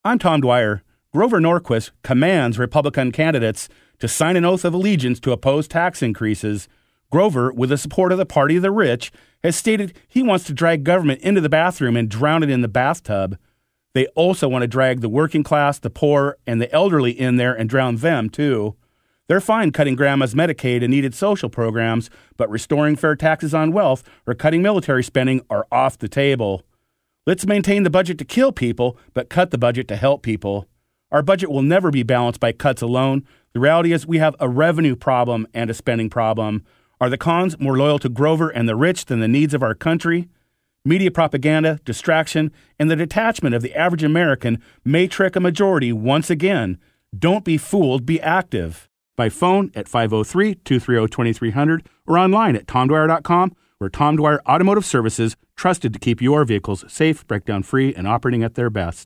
I'm Tom Dwyer. Grover Norquist commands Republican candidates to sign an oath of allegiance to oppose tax increases. Grover, with the support of the Party of the Rich, has stated he wants to drag government into the bathroom and drown it in the bathtub. They also want to drag the working class, the poor, and the elderly in there and drown them, too. They're fine cutting grandma's Medicaid and needed social programs, but restoring fair taxes on wealth or cutting military spending are off the table. Let's maintain the budget to kill people, but cut the budget to help people. Our budget will never be balanced by cuts alone. The reality is we have a revenue problem and a spending problem. Are the cons more loyal to Grover and the rich than the needs of our country? Media propaganda, distraction, and the detachment of the average American may trick a majority once again. Don't be fooled, be active. By phone at 503-230-2300 or online at tomdwyer.com, where Tom Dwyer Automotive Services, trusted to keep your vehicles safe, breakdown-free, and operating at their best.